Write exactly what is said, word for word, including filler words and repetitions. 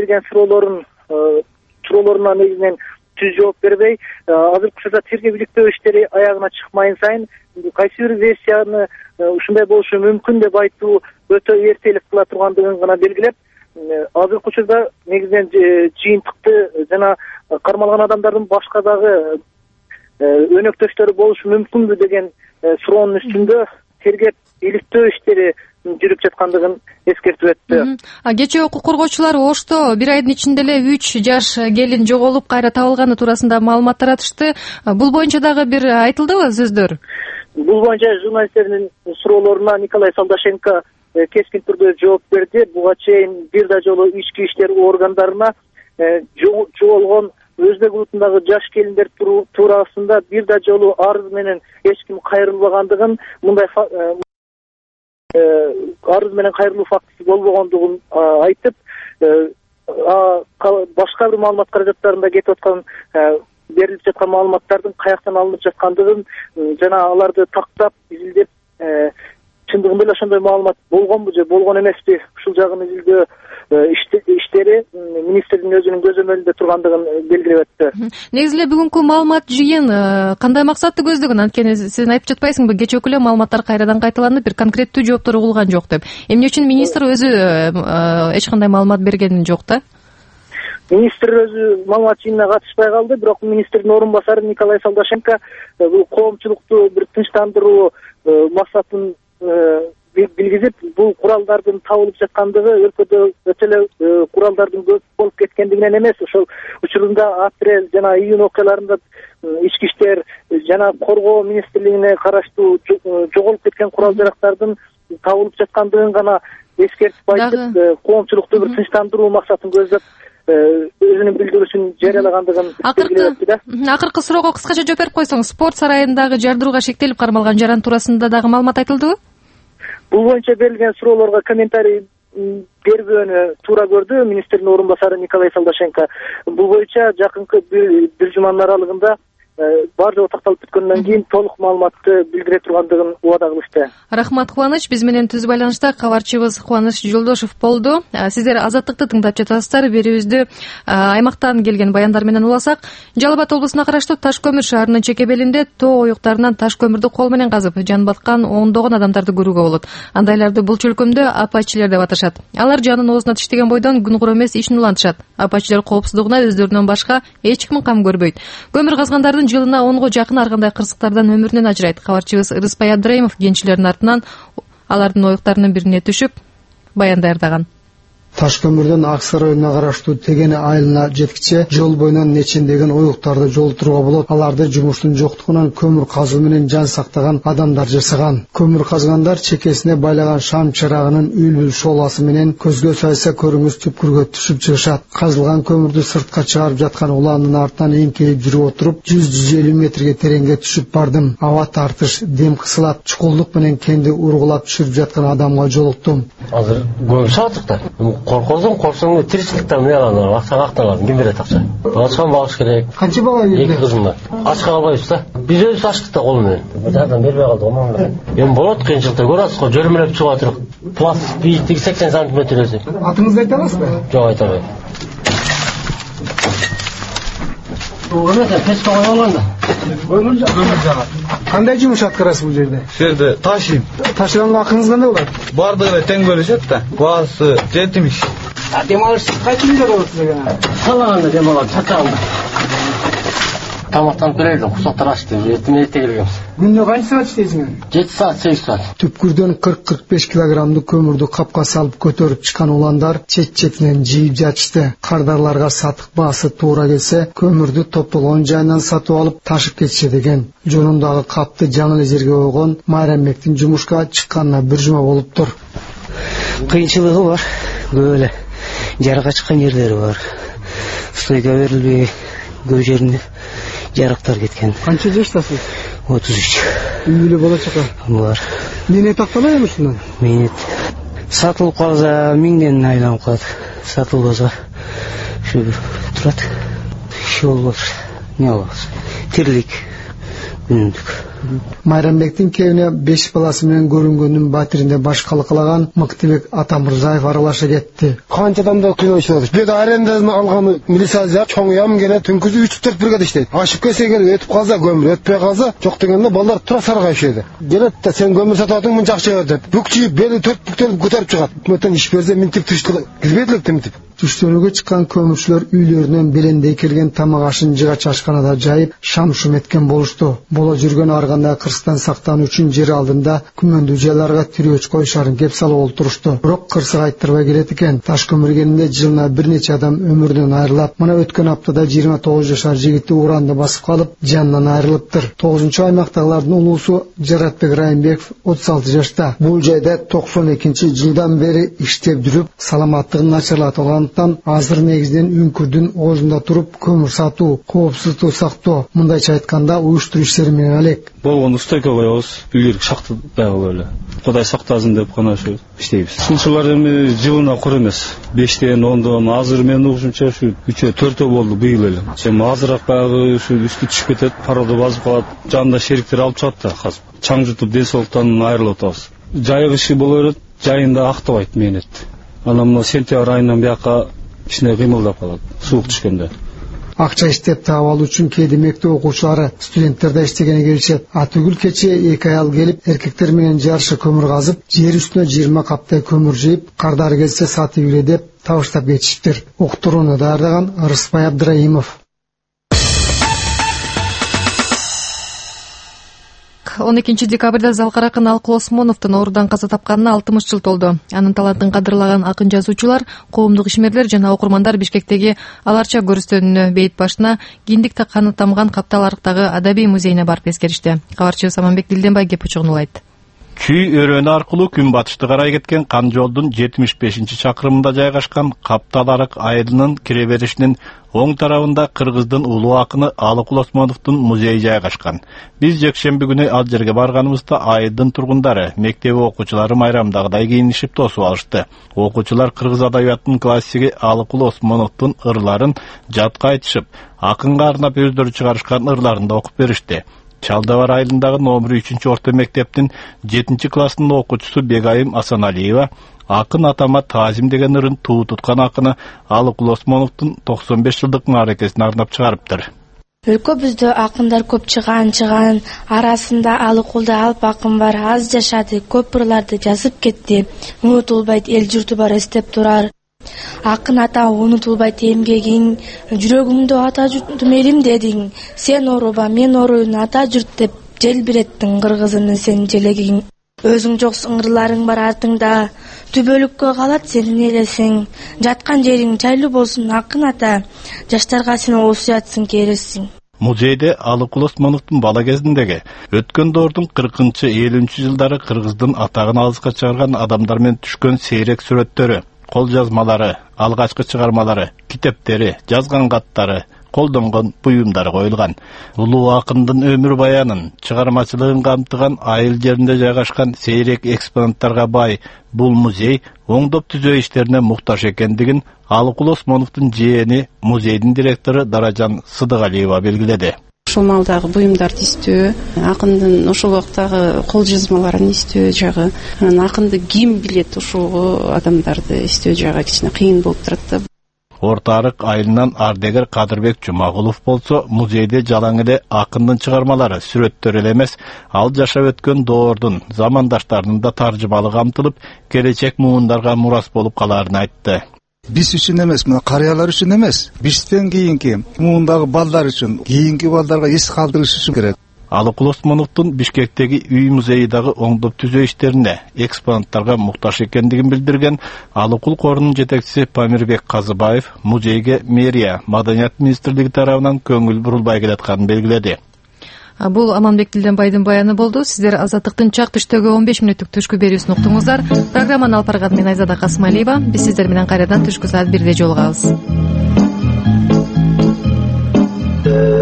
берген суроолорун суроолоруна негизинен түз жооп бербей, азыркы учурда тергөө иликтөө иштери аягына чыкмайын сайын кайсы бир версияны ушундай болушу мүмкүн деп айтуу өтө эртелик кыла тургандыгын гана белгилеп, азыркы учурда негизинен жыйынтыкты жана кармалган адамдардын башка дагы өнөктөштөрү болушу мүмкүнбү деген суроонун үстүндө тергеп иликтөө иштери жүрүп жаткандыгын эскертип өттү. Кечээ укук коргоочулар Ошто бир айдын ичинде эле үч жаш келин жоголуп кайра табылганы туурасында маалымат таратышты. Бул боюнча дагы бир айтылдыбы сөздөр? Бул боюнча журналисттердин суроолоруна Николай Солдашенко кескин түрдө жооп берди. Буга чейин бир да жолу ички иштер органдарына жоголгон Өзбек улутундагы жаш келиндер туурасында бир да жолу арыз менен эч ким кайрылбагандыгын, мындай арыз менен кайрылуу фактысы болбогондугун айтып, башка бир маалымат каражаттарында кетип аткан берилип жаткан маалыматтардын каяктан алынып жаткандыгын жана аларды тактап, изилдеп, чындыгында эле ошондой маалымат болгонбу же болгон эмеспи, ушул жагын изилдөө иштери министрдин өзүнүн көзөмөлүндө тургандыгын белгилеп өттү. Негизи эле бүгүнкү маалымат жыйын кандай максатты көздөгөн? Анткени сен айтып жатпайсыңбы, кечээ эле маалыматтар кайрадан кайталанып, бир конкреттүү жооптор угулган жок деп. Эмне үчүн министр өзү эч кандай маалымат берген жок да? Министр өзү маалымат жыйынына катышпай калды, бирок министрдин орун басары Николай Солдашенко бул коомчулукту бир тынчтандыруу максатын билгизип, бул куралдардын табылып жаткандыгы өлкөдө өтө эле куралдардын көп болуп кеткендигинен эмес, ошол учурунда апрель жана июнь окуяларында ички иштер жана коргоо министрлигине караштуу жоголуп кеткен курал жарактардын табылып жаткандыгын гана эскертип айтып, коомчулукту бир тынчтандыруу максатын көздөп өзүнүн билдирүүсүн жарыялагандыгын белгилеп өттү да. Акыркы суроого кыскача жооп берип койсоң, спорт сарайындагы жардырууга шектелип кармалган жаран туурасында дагы маалымат айтылдыбы? Бул боюнча берилген суроолорго комментарий бербөөнү туура көрдү министрдин орун басары Николай Солдашенко. Бул боюнча жакынкы бир жуманын аралыгында бар жоо такталып бүткөндөн кийин толук маалыматты билдире тургандыгын убада кылышты. Рахмат, Кубаныч. Биз менен түз байланышта кабарчыбыз Кубаныч Жолдошов болду. Сиздер Азаттыкты тыңдап жатасыздар. Берүүбүздү аймактан келген баяндар менен уласак, Жалал Абад облусуна караштуу Таш көмүр шаарынын чекебелинде тоо оюктарынан таш көмүрдү кол менен казып жан баткан ондогон адамдарды көрүүгө болот. Андайларды бул чөлкөмдө апачилер деп аташат. Алар жанын оозуна тиштеген бойдон күн кур эмес ишин улантышат. Апачилер коопсуздугуна өздөрүнөн башка эч ким кам көрбөйт. Көмүр казгандардын жылына онго жакын ар кандай кырсыктардан өмүрүнөн ажырайт. Кабарчыбыз Ырыспай Абдыраимов кенчилердин артынан алардын оюктарынын бирине түшүп баян даярдаган. Таш көмүрдөн Аксай районуна караштуу Тегене айылына жеткиче жол боюнан нечендеген оюктарды жолтурууга болот. Аларды жумуштун жоктугунан көмүр казуу менен жан сактаган адамдар жасаган. Көмүр казгандар чекесине байлаган шам чырагынын үлбүл шооласы менен көзгө сайса көрүңүз түпкүргө түшүп чыгышат. Казылган көмүрдү сыртка чыгарып жаткан уландын артынан эңкейип жүрүп отуруп жүз жүз элүү метрге тереңге түшүп бардым. Аба тартыш, дем кысылат, чукулдук менен кенди ургулап түшүрүп жаткан адамга жолуктум. Азыр көп шатыкта. Коркозун, корксоң тиричиликтен мыяланып, акчага акталат, ким берет акча? Ачкан багыш керек. Канча бала келди? Эки кызым бар. Ачка албайбыз да. Биз өзүбүз ачтык да кол менен. Жардам бербей калды, омон. Эми болот, кыйынчылыкта көрөсүз го, жөрмөлөп чыгып атырык. Пласт бийиктиги сексен сантиметр өзү. Атыңызды айта аласызбы? Жок, айта албайм. Өрөтө пеш кой болгондо. Көмүр жагат. Кандай жумуш аткарасыз бул жерде? Бул жерде ташыйм. Ташыганга акыңыз кандай болот? Бардыгы эле тең бөлүшөт да. Баасы жетимиш. А дем алыш кайчы күндө болот деген? Салаганда дем алам, чачаганда. Тамактанып келелдим, кусактар ачты, эртең эрте келгенбиз. Күндө канча саат иштейсиңер? жети саат, сегиз саат. Түпкүрдөн кырк кырк беш килограммдуу көмүрдү капка салып көтөрүп чыккан уландар чет-четинен жыйып жатышты. Кардарларга сатык баасы туура келсе, көмүрдү топтолгон жайынан сатып алып ташып кетишет экен. Жонундагы капты жаңы эле жерге койгон Майрамбектин жумушка чыкканына бир жума болуптур. Кыйынчылыгы бар, көп эле. Жарыка чыккан жерлери бар. Стойка берилбей, көп жеринде жарыктар кеткен. Канча жаштасыз? отуз үч. Үй бүлө болочокко? Бар. Эмне такталат эми ушундан? Менет. Сатылып калса миңден айланып калат. Сатылбаса ушу турат. Иши болуп атыр. Не кылабыз? Тирлик күнүмдүк. Майрамбектин кебине беш баласы менен көрүнгөндүн батиринде баш калкалаган Мыктыбек Атамырзаев аралаша кетти. Канча адамдар кыйналышат. Бир арендасын алган милиция чоң ям келе түнкүзү үч төрт бригада иштейт. Ашып келсе келип өтүп калса көмүр, өтпөй калса жок дегенде балдар тура саргайышат. Келет да сен көмүр сатып атың, мынча акча бер деп. Бүкчүп бели төрт бүктөрүп көтөрүп чыгат. Өтөн иш берсе минтип түштү. Кирбейлик тимтип. Түштөнүүгө чыккан көмүрчүлөр үйлөрүнөн белендей келген тамак ашын жыга чашканада жайып, шам-шум эткен болушту. Боло жүргөн арганда кырсыктан сактануу үчүн жер алдында күмөндүү жайларга тирөөч коюшарын кеп салып олтурушту. Бирок кырсык айттырбай келет экен. Таш көмүр кенинде жылына бир нече адам өмүрүнөн айрылат. Мына өткөн аптада жыйырма тогуз жашар жигити уранды басып калып, жанынан айрылыптыр. тогузунчу аймактагылардын улуусу Жаратбек Райымбеков отуз алты жашта. Бул жайда токсон экинчи жылдан бери иштеп жүрүп, саламаттыгын начарлатып алгандыктан азыр негизден үңкүрдүн оозунда туруп көмүр сатуу, коопсуздукту сактоо, мындайча айтканда уюштуруу иштери менен алек. Болгону стойка коебуз, үйлөр шакты дагы эле. Кудай сактасын деп гана ушу иштейбиз. Ушулар эми жылына кур эмес. бештен ондон азыр мен угушумча ушу үчөө төртөө болду быйыл эле. Эми азыраак баягы ушу үстү түшүп кетет, парода басып калат. Жанында шериктер алып чыгат да казып. Чаң жутуп ден-соолуктан айрылып атабыз. Жайык иши боло берет, жайында актабайт мээнет. Анан мына сентябрь айынан бияка кичине кыймылдап калат, суук түшкөндө. Акча иштеп таап алуу үчүн кээде мектеп окуучулары, студенттер да иштегени келишет. Атүгүл кече эки аял келип, эркектер менен жарыша көмүр казып, жер үстүнө жыйырма каптай көмүр жыйып, кардары келсе сатып үйле деп табыштап кетишиптир. Уктурууну даярдаган Рыспай Абдыраимов. он экинчи декабрда Залкар акын Алкул Осмоновдун оорудан каза тапканына алтымыш жыл толду. Анын талантын кадырлаган акын жазуучулар, коомдук ишмерлер жана окурмандар Бишкектеги Аларча көрүстөнүнө бейит башына киндик каны тамган Каптал арыктагы адабий музейине барып эскеришти. Кабарчыбыз Аманбек Дилденбай кеп чогнулайт. Чүй өрөөнү аркылуу күн батышты карай кеткен кан жолдун жетимиш бешинчи чакырымында жайгашкан Каптал арык айылынын кире беришинин оң тарабында кыргыздын улуу акыны Алыкул Осмоновдун музейи жайгашкан. Биз жекшемби күнү ал жерге барганыбызда айылдын тургундары, мектеп окуучулары майрамдагыдай кийинишип тосуп алышты. Окуучулар кыргыз адабиятынын классиги Алыкул Осмоновдун ырларын жатка айтышып, акынга арнап өздөрү чыгарышкан ырларын да окуп беришти. Чалдабар айылындагы номер үчүнчү орто мектептин жетинчи класстын окуучусу Бегайым Асаналиева акын атама Тазим деген ырын туу туткан акыны Алыкул Осмоновдун токсон беш жылдык мааракесине арнап чыгарыптыр. Өлкөбүздө акындар көп чыган чыган, арасында Алыкулда алп акын бар, аз жашады, көп ырларды жазып кетти. Унутулбайт, эл журту бар эстеп турар. Акын ата унутулбайт эмгегиң, жүрөгүмдө ата журтум элим дедиң. Сен оруба, мен оруйун ата журт деп желбиреттиң кыргызымын сен желегиң. Өзүң жоксуң, ырларың бар артыңда, түбөлүккө калат сенин элесиң. Жаткан жериң жайлуу болсун акын ата, жаштарга сен осуятсың кересиң. Музейде Алыкул Осмоновдун бала кезиндеги өткөн доордун кыркынчы элүүнчү жылдары кыргыздын атагын алыска чыгарган адамдар менен түшкөн сейрек сүрөттөрү, кол жазмалары, алгачкы чыгармалары, китептери, жазган каттары, колдонгон буюмдары коюлган. Улуу акындын өмүр баянын, чыгармачылыгын камтыган айыл жеринде жайгашкан сейрек экспонаттарга бай бул музей оңдоп түзөө иштерине муктаж экендигин Алыкул Осмоновдун жээни, музейдин директору Даражан Сыдыгалиева белгиледи. Ушул малдагы буюмдарды издөө, акындын ошол убактагы кол жазмаларын издөө жагы, акынды ким билет ушул адамдарды издөө жагы кичине кыйын болуп турат да. Орто арык айылынан ардегер Кадырбек Жумагулов болсо, музейде жалаң эле акындын чыгармалары, сүрөттөрү эле эмес, ал жашап өткөн доордун, замандаштарынын да таржымалыгы камтылып, келечек муундарга мурас болуп калаарын айтты. Биз үчүн эмес, мына карыялар үчүн эмес, бизден кийинки муундагы балдар үчүн, кийинки балдарга эс калтырыш үчүн керек. Алыкул Осмоновдун Бишкектеги үй музейи дагы оңдоп түзөө иштерине, экспонаттарга муктаж экендигин билдирген Алыкул корунун жетекчиси Памирбек Казыбаев музейге мэрия, Маданият министрлиги тарабынан көңүл бурулбай келатканын белгиледи. Бул Аманбек Дилденбайдын баяны болду. Сиздер Азаттыктын чак түштөгү он беш мүнөттүк түшкү берүүсүн уктуңуздар. Программаны алып барган мен Айзада Касымалиева. Биз сиздер менен кайрадан түшкү саат бирде жолугабыз.